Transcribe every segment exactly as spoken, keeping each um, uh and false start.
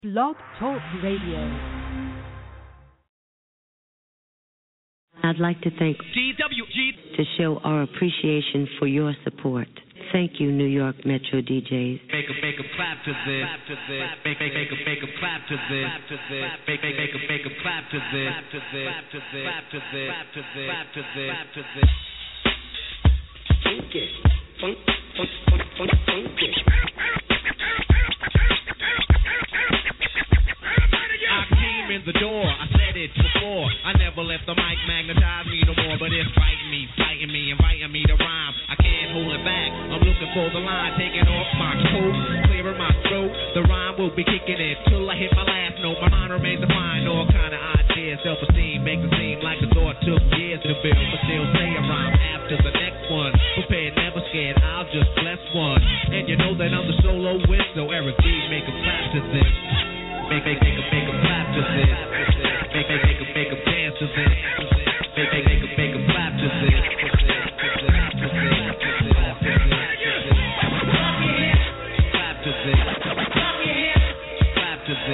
Blog Talk Radio. I'd like to thank G W G to show our appreciation for your support. Thank you, New York Metro D Js. Make a make a clap to this. Make make make a make a clap to this. Make make make a make a clap to this. Clap to this. Clap to this. Clap to this. Clap to this. Clap to this. Funky, funk, funk, funk, funk, funky. In the door, I said it before. I never let the mic magnetize me no more, but it's fighting me, fighting me, inviting me to rhyme. I can't hold it back. I'm looking for the line, taking off my coat, clearing my throat. The rhyme will be kicking it till I hit my last note. My mind remains to find all kind of ideas. Self-esteem makes it seem like the thought took years to build, but still say a rhyme after the next one. Prepared, never scared. I'll just bless one, and you know that I'm the solo win. So Eric B, make a clap to this. Make, make, make a, make a clap to this. Make, make, make a, make a dance to this. Make, make, make a, make a clap to this. Clap to this. Clap to this. Clap to this.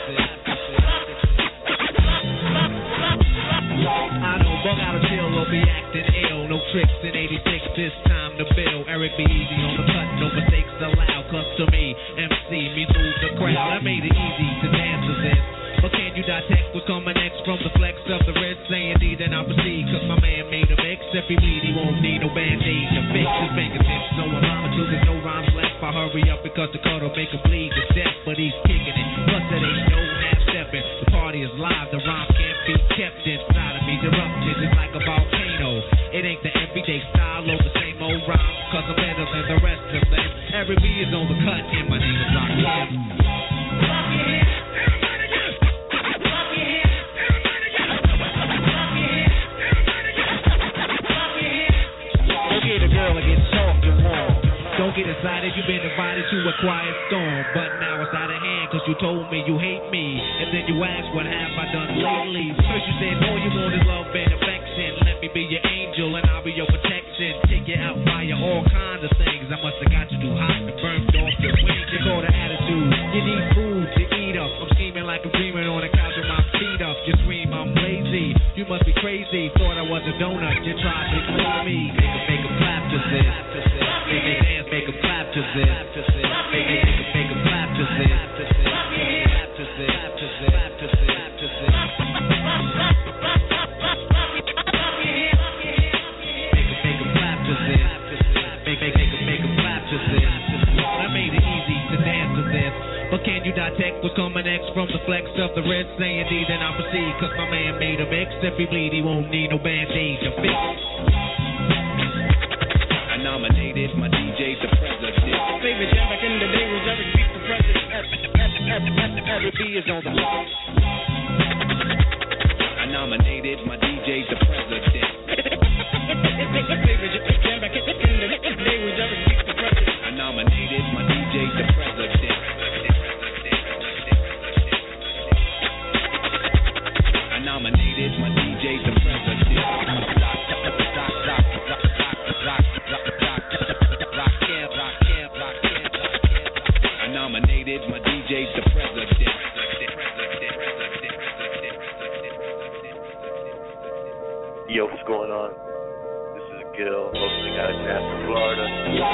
I don't bug out of chill or be acting ill. No tricks in eighty-six, this time to build. Eric be easy on the cut, no mistakes allowed. Cause to me, M C, me move the crowd. I made it easy to dance to this. But can you dissect what's coming next from the flex of the wrist? Saying D, then I'll proceed. Cause my man made a mix. If he bleed, he won't need no band-aid to fix his fingertips. So I'm rhyming till there's no rhymes left. I hurry up because the cut'll make him bleed to death. But he's kicking it. Plus it ain't no half-stepping. The party is live. The rhyme can't be kept inside of me. Erupted just like a volcano. It ain't the everyday style or the same old rhyme. Cause I'm better than the rest of them. Every beat is on the cut and my name is Rakim. Don't get excited, you've been invited to a quiet storm. But now it's out of hand, cause you told me you hate me. And then you asked, what have I done lately? First you said, all you want is love and affection. Let me be your angel and I'll be your protection. Take you out via all kinds of things. I must have got you too hot and burned off your wings. You call the attitude, you need food to eat up. I'm scheming like I'm dreaming on the couch with my feet up. You scream, I'm lazy, you must be crazy. Thought I was a donut, you tried to ignore me. Make a, make a clap to this. Make a dance, make a clap to this. Make a, make a, make a clap to this. Clap to this. Clap to this. Clap to this. Clap to this. Clap to this. Make a, make a clap to this. Make, make, make a, make a clap to this. I made it easy to dance to this. But can you dissect what's coming next from the flex of the wrist? Saying D, then I'll proceed. Cause my man made a mix. If he bleed, he won't need no band-aid to fix. I nominated my D J the president. Favorite jam back in the day was Eric B the president. Eric B is on the block. I nominated my D J the president. Favorite jam back in the day was Eric B the president. I nominated my D J the president. I nominated my D J the president. I nominated my D J the president. Yo, what's going on? This is Gil, hosting out of Tampa, Florida.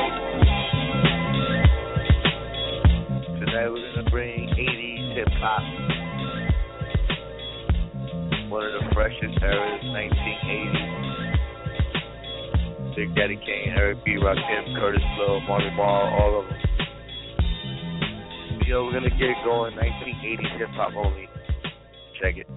Tonight we're gonna bring eighties hip hop. One of the freshest eras, nineteen eighties. Big Daddy Kane, Eric B, Rakim, Curtis Blow, Marty Marl, all of them. Yo, we're gonna get it going. nineteen eighties hip hop only. Check it.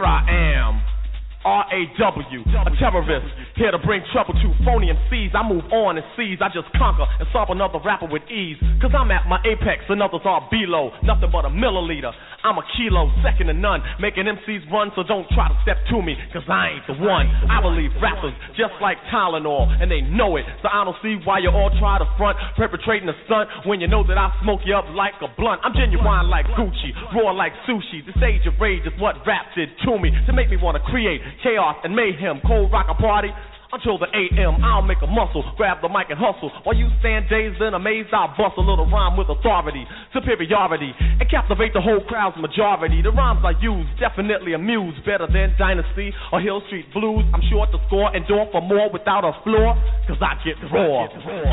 Here I am, R A W, a terrorist, here to bring trouble to phony M Cs. I move on and seize, I just conquer and solve another rapper with ease. Cause I'm at my apex and others are below, nothing but a milliliter. I'm a kilo, second to none, making M Cs run, so don't try to step to me, cause I ain't the one. I believe rappers just like Tylenol, and they know it, so I don't see why you all try to front, perpetrating a stunt, when you know that I smoke you up like a blunt. I'm genuine like Gucci, raw like sushi. This age of rage is what rap did to me, to make me want to create chaos and mayhem, cold rock a party until the A M. I'll make a muscle, grab the mic and hustle. While you stand dazed and amazed, I'll bust a little rhyme with authority, superiority, and captivate the whole crowd's majority. The rhymes I use definitely amuse, better than Dynasty or Hill Street Blues. I'm sure to score and door for more without a floor, cause I get raw.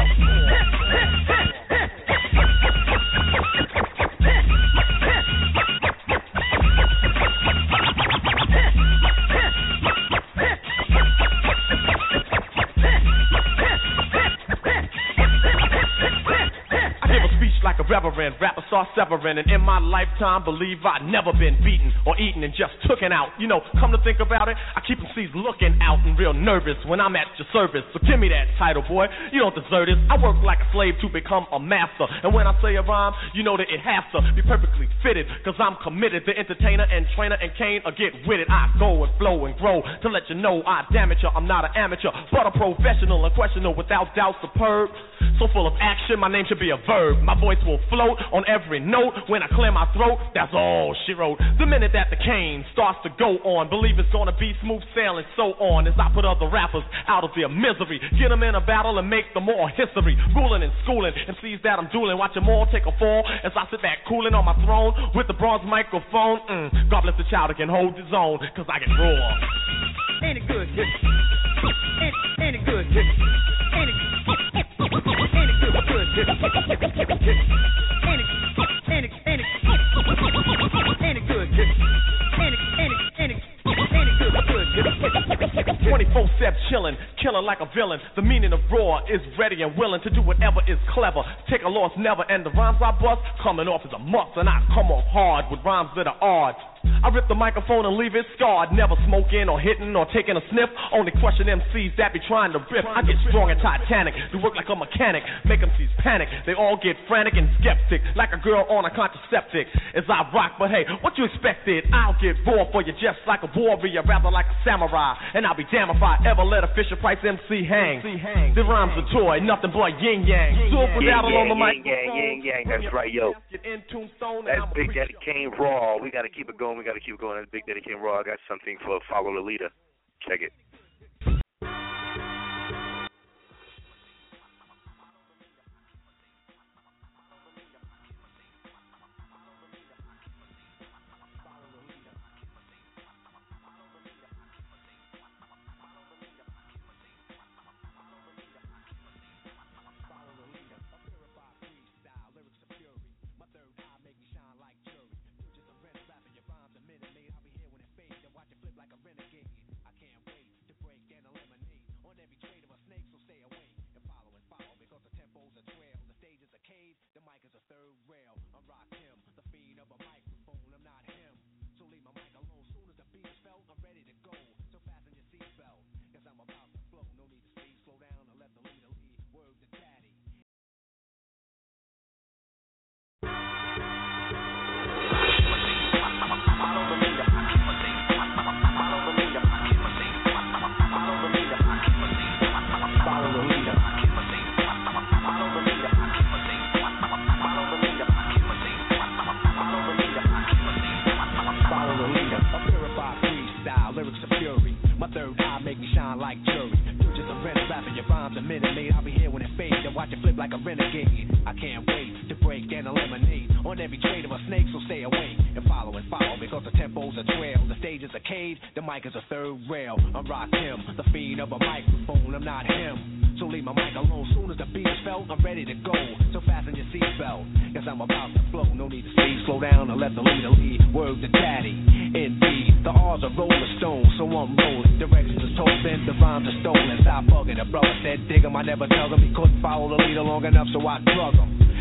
Like a reverend, rapper star severing, and in my lifetime, believe I've never been beaten or eaten and just tooken out. You know, come to think about it, I keep M Cs looking out and real nervous when I'm at your service. So give me that title, boy, you don't deserve this. I work like a slave to become a master, and when I say a rhyme, you know that it has to be perfectly fitted, cause I'm committed to entertainer and trainer and Kane or get with it. I go and flow and grow to let you know I damage you. I'm not an amateur, but a professional, unquestionable, without doubt superb. So full of action, my name should be a verb. My voice will float on every note when I clear my throat. That's all she wrote. The minute that the cane starts to go on, believe it's gonna be smooth sailing, so on. As I put other rappers out of their misery, get them in a battle and make them more history. Ruling and schooling, M Cs that I'm dueling, watch them all take a fall as I sit back cooling on my throne with the bronze microphone. Mm, God bless the child that can hold his own, cause I get raw. Ain't it good? Ain't, ain't it good? Ain't it, ain't it good? Ain't it, ain't it, ain't it, ain't it good? Ain't it, ain't it, ain't it, ain't it good? twenty-four seven chillin', killin' like a villain. The meaning of raw is ready and willing to do whatever is clever. Take a loss never, and the rhymes I bust coming off is a must, and I come off hard with rhymes that are odd. I rip the microphone and leave it scarred. Never smoking or hitting or taking a sniff. Only question M Cs that be trying to rip. I get strong and titanic, do work like a mechanic, make M Cs panic. They all get frantic and skeptic, like a girl on a contraceptic. As I rock, but hey, what you expected? I'll get raw for you just like a warrior, rather like a samurai. And I'll be damned if I ever let a Fisher Price M C hang. The rhymes a toy, nothing but yin yang. So put that on the mic. Yin yang, yin yang, that's right, yo. That's Big Daddy Kane Raw. We gotta keep it going. We gotta keep it going. That's Big Daddy Kane Raw. I got something for Follow the Leader. Check it.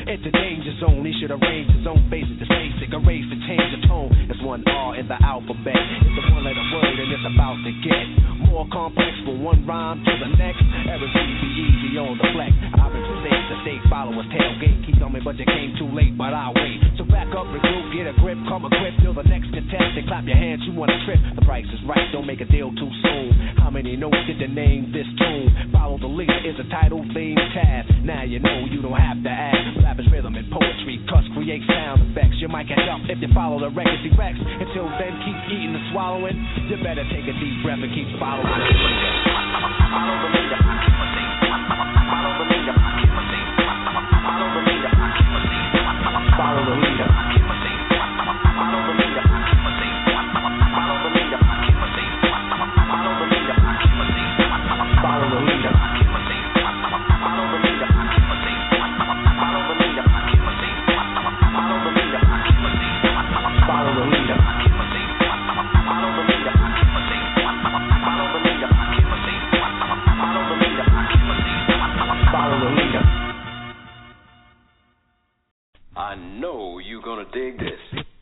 It's a danger zone. He should arrange his own basic to basic. Erase and change the tone. It's one R in the alphabet. It's a one letter word and it's about to get more complex from one rhyme to the next. Everything be easy on the flex. I've been from state to state, follow a tailgate. Keep on me, but you came too late, but I'll wait. So back up, regroup, get a grip, come equipped till the next contestant. Clap your hands, you want a trip. The price is right, don't make a deal too soon. How many notes did the name this tune? Follow the leader is a title, theme, task. Now you know you don't have to ask. Rap is rhythm and poetry, cuss create sound effects. You might catch up if you follow the record T-Rex. Until then, keep eating and swallowing. You better take a deep breath and keep following. Follow the leader. Follow the leader. Follow the leader. Follow the leader. Follow the leader. Follow the leader. Follow the leader. Follow the leader. Follow the leader. Follow the leader. Follow the leader. Follow the leader. Follow the leader. Follow the leader. Follow the leader. Follow the leader. I know you're gonna dig this.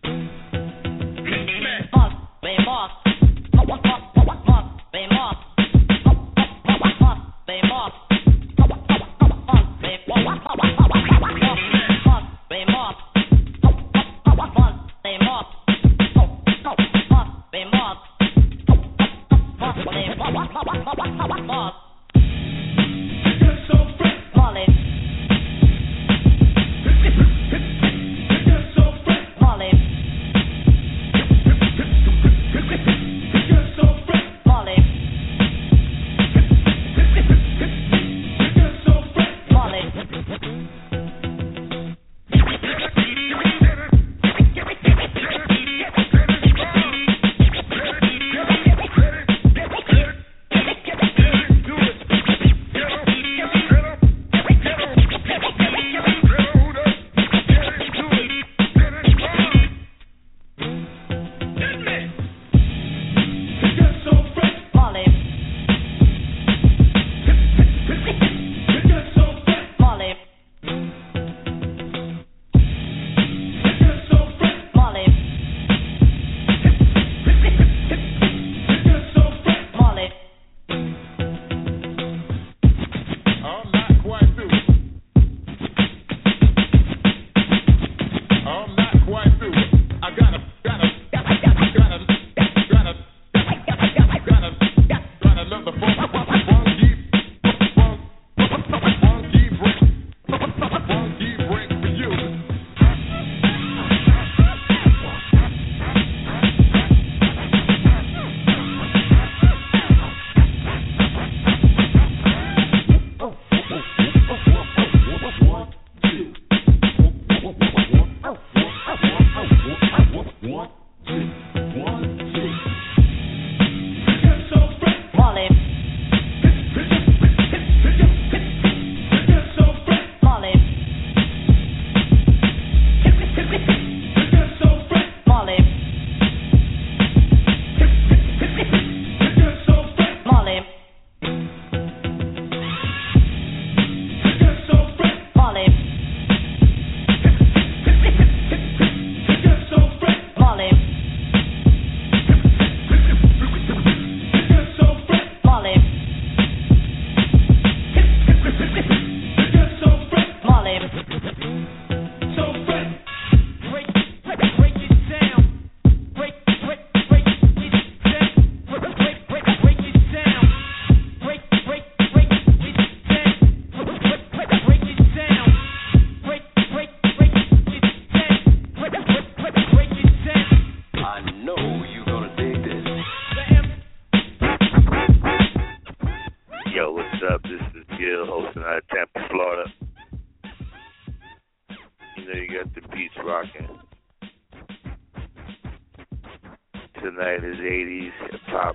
Tonight is eighties hip-hop.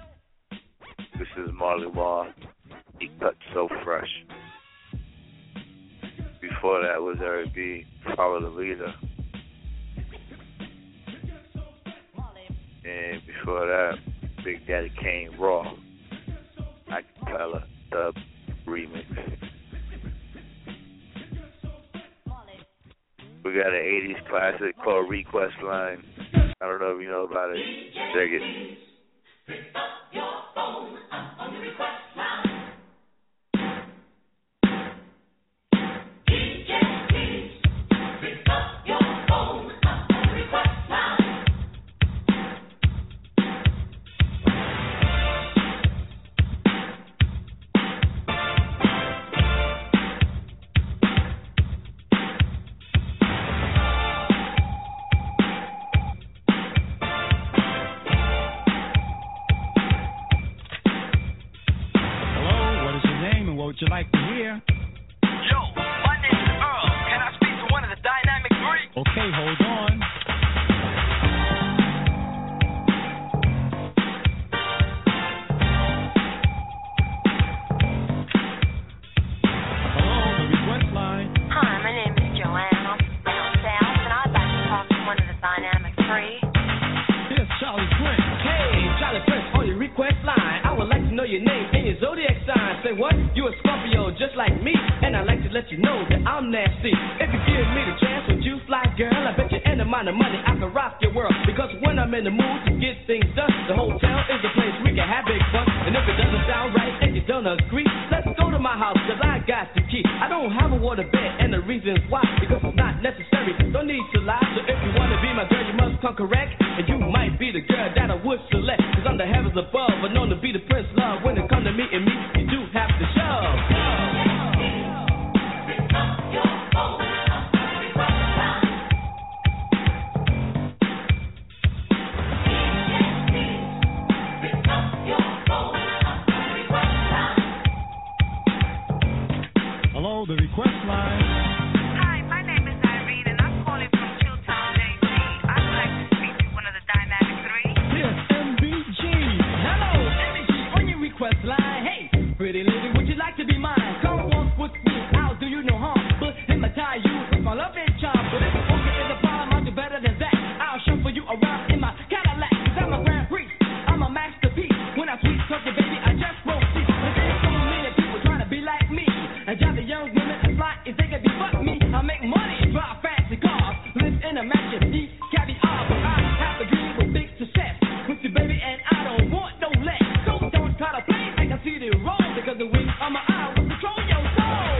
This is Marley Marl. He cut so fresh. Before that was Eric B. Follow the Leader. And before that, Big Daddy Kane Raw. Acapella dub remix. We got an eighties classic called Request Line. I don't know if you know about it. Check it. Pick up your phone, I'm on the request line. D J, please, pick up your phone, I'm on the request line. Would you like to hear? Yo, my name is Earl. Can I speak to one of the Dynamic Three? Okay, hold on. Hello, the request line. Hi, my name is Joanne. I'm from South, and I'd like to talk to one of the Dynamic Three. Here's Charlie Prince. Hey, Charlie Prince on your request line. I would like to know your name and your zodiac sign. Say what? You a Scorpio just like me, and I'd like to let you know that I'm nasty. If you give me the chance, would you fly, girl? I bet you any amount of money I can rock your world. Because when I'm in the mood to get things done, the hotel is the place we can have big fun. And if it doesn't sound right and you don't agree, let's go to my house, cause I got the key. I don't have a water bed, and the reason's why, because it's not necessary. Don't need to lie, so if you wanna be my girl, you must come correct. And you might be the girl that I would select, cause I'm the heavens above, but known to be the prince love. When it comes to meeting me, you do have to show. Hello, the request line. Hi, my name is Irene, and I'm calling from Chilltown, J C. I'd like to speak to one of the Dynamic Three. Here's M B G. Hello, M B G on your request line. Hey, pretty lady, would you like to be mine? Come walk with me, I'll do you no harm. But hypnotize you with my love and charm. But if okay is a problem, I'll do better than that. I'll shuffle you around in my Cadillac, cause I'm a grand priest, I'm a masterpiece. When I sweet talk you, baby, I just won't see. But there's so many people trying to be like me. And drive the young women and fly if they can be fuck me. I make money and drive fancy cars, live in a mansion, eat caviar. But I have a dream with big success with you, baby, and I don't want no less. So don't try to play like I see the wrong, because the wings on my eye will control your soul.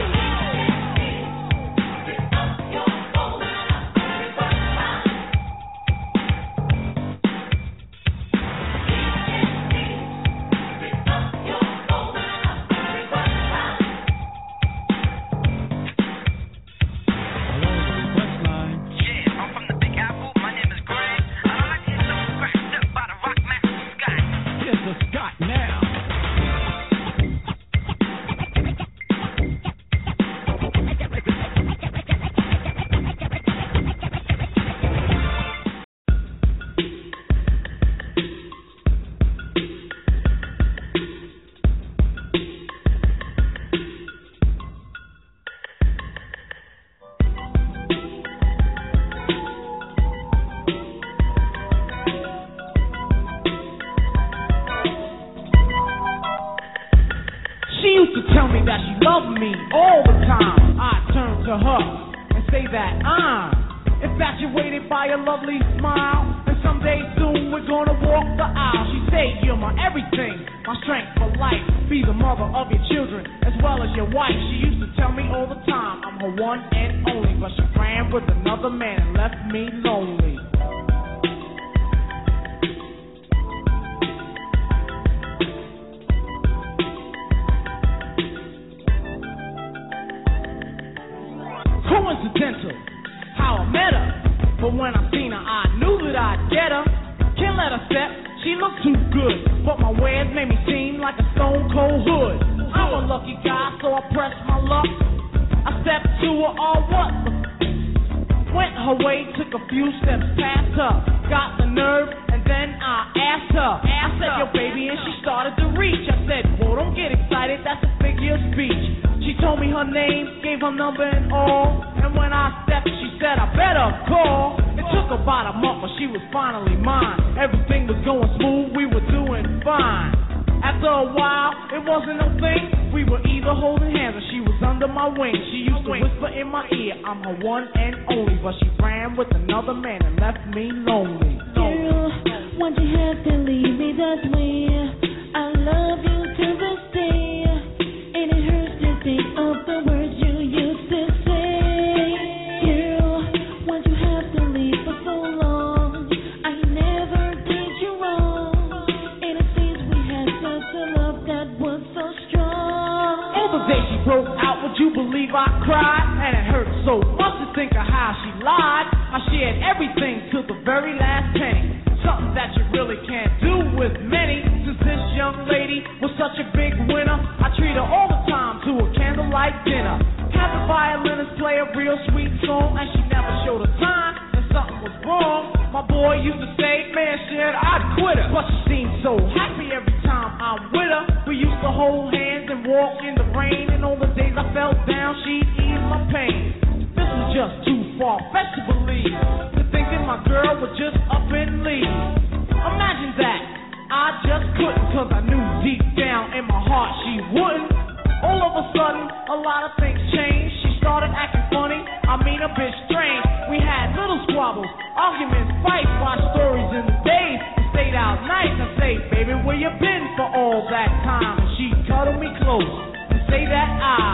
After a while, it wasn't no thing. We were either holding hands or she was under my wing. She used to whisper in my ear, I'm her one and only. But she ran with another man and left me lonely. Girl, why'd you have to leave me that way? I love you to this day, and it hurts to think of the words you used to say. Girl, why'd you have to leave for so long? I never did you wrong, and it seems we had such a love that was so strong. On the day she broke out, would you believe I cried? And it hurt so much to think of how she lied. I shared everything to the very last penny. Something that you really can't do with many. Since this young lady was such a big winner, I treat her all the time to a candlelight dinner. Have the violinist play a real sweet song, and she never showed a time that something was wrong. My boy used to say, man, shit, I'd quit her. But she seemed so happy every time I'm with her. We used to hold hands and walk in the rain, and on the days I felt down, she'd ease my pain. This was just too far-fetched to believe, to thinking my girl would just up and leave. Imagine that, I just couldn't, cause I knew deep down in my heart she wouldn't. All of a sudden, a lot of things changed. She started acting funny, I mean a bit strange. We had little squabbles, arguments, fights, watched stories in the days, and stayed out nights and say, baby, where you been for all that time? And she'd cuddle me close and say that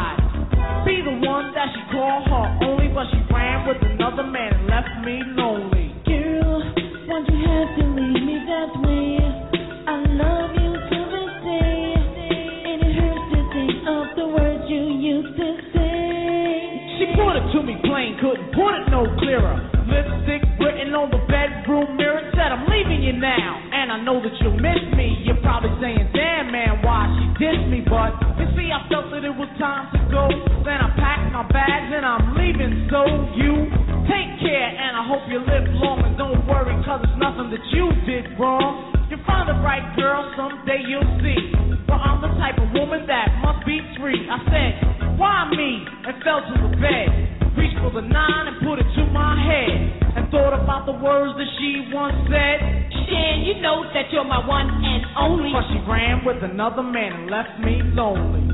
I'd be the one that she called her only, but she ran with another man and left me lonely. Girl, why'd you have to leave me that way? I love you to this day, and it hurts to think of the words you used to say. She put it to me plain, couldn't put it no clearer. Lipstick written on the bedroom mirror, said I'm leaving you now, and I know that you'll miss me. You're probably saying, damn man, why she dissed me, but you see I felt that it was time to go. Then I packed my bags and I'm leaving, so you take care, and I hope you live long, and don't worry, cause it's nothing that you did wrong. You'll find the right girl, someday you'll see. But I'm the type of woman that must be free. I said, why me? And fell to the bed. Reached for the nine and put it to my head, and thought about the words that she once said. Shan, you know that you're my one and only. But she ran with another man and left me lonely.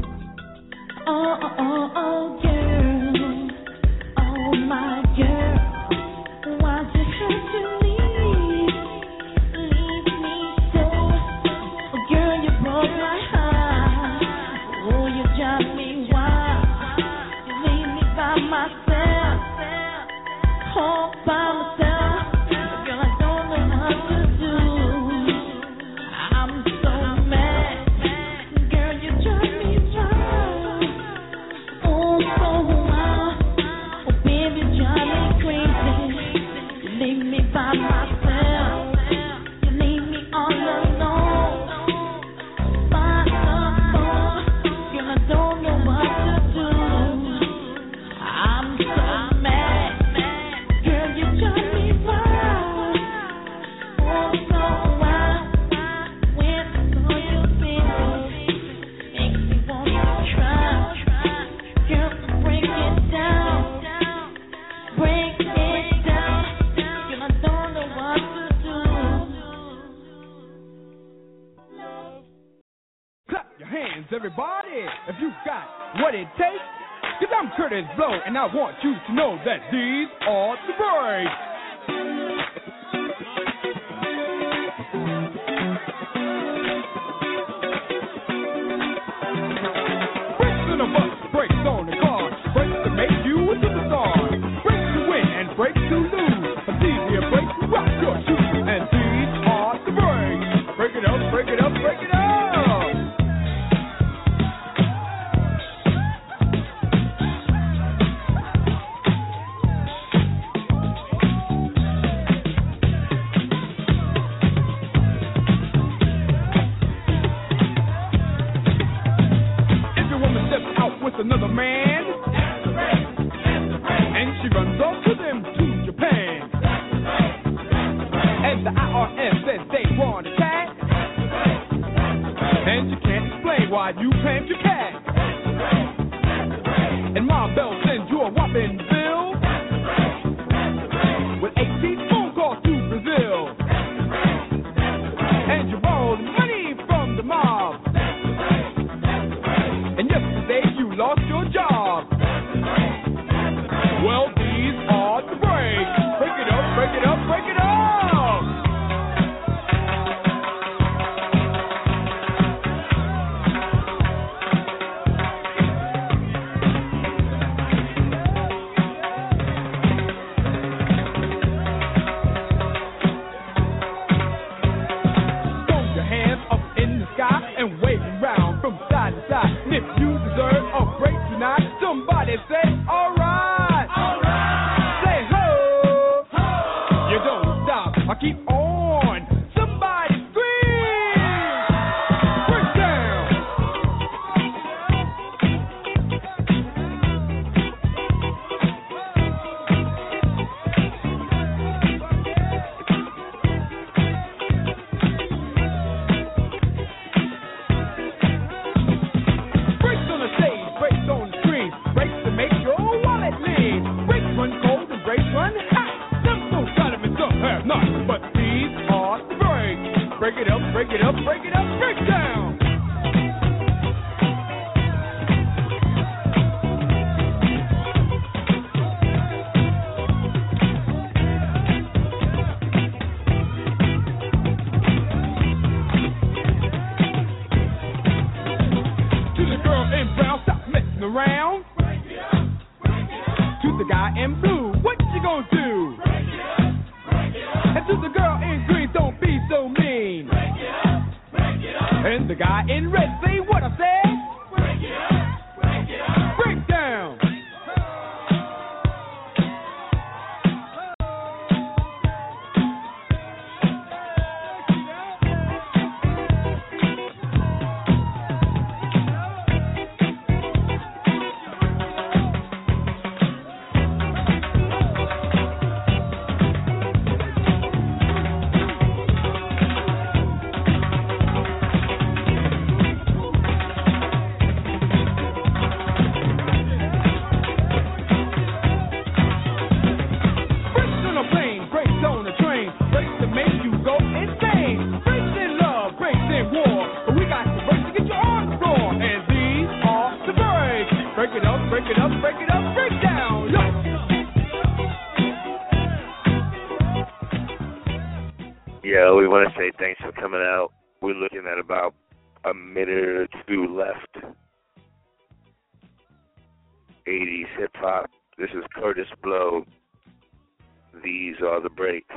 Oh, oh, oh, oh, girl. Oh, my girl. Why'd you have to leave? Leave me so. Oh, girl, you broke my heart. Oh, you drive me wild. You leave me by myself. All by myself. Girl, I don't know what to do. I'm so mad. Girl, you drive me wild. Oh, so wild. Oh, baby, drive me crazy. You leave me by myself. You leave me all alone. By the phone. Girl, I don't know what to do. I'm so mad. Girl, you drive me wild. Oh, so wild. When I saw you, baby, makes me want to try. Girl, break it down. Break it down. Girl, I don't know what to do. Clap your hands, everybody, if you got what it takes. Cause I'm Curtis Blow, and I want you to know that these are the breaks. Brakes on the bus, brakes on the car, brakes to make you a superstar. Brakes to win and brakes to lose. It's easier brakes to rock your shoes, and these are the breaks. Break it up, break it up, break it up. Another man, that's the break, that's the break. And she runs off with him to Japan. That's the break, that's the break. And the I R S says they want a cat. That's the break, that's the break. And you can't explain why you claimed your cat. That's the break, that's the break. And Ma Bell sends you a whopping bill. That's the break, that's the break. With eighteen phone calls to Brazil. That's the break, that's the break. And you borrowed money from the Ma break it up, break it up, break it up, break down. To the girl in brown, stop messing around. Break it up, break it up. To the guy in blue, what you gonna do? Break it up, break it up. And to the girl in green, don't be so mean. Break it up, break it up. And the guy in red, say what I said. Break it up, break it up. Break down. Yeah, we want to say thanks for coming out. We're looking at about a minute or two left. eighties hip-hop. This is Curtis Blow. These are the breaks.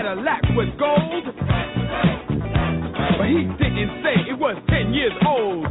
Was gold, but he didn't say it was ten years old.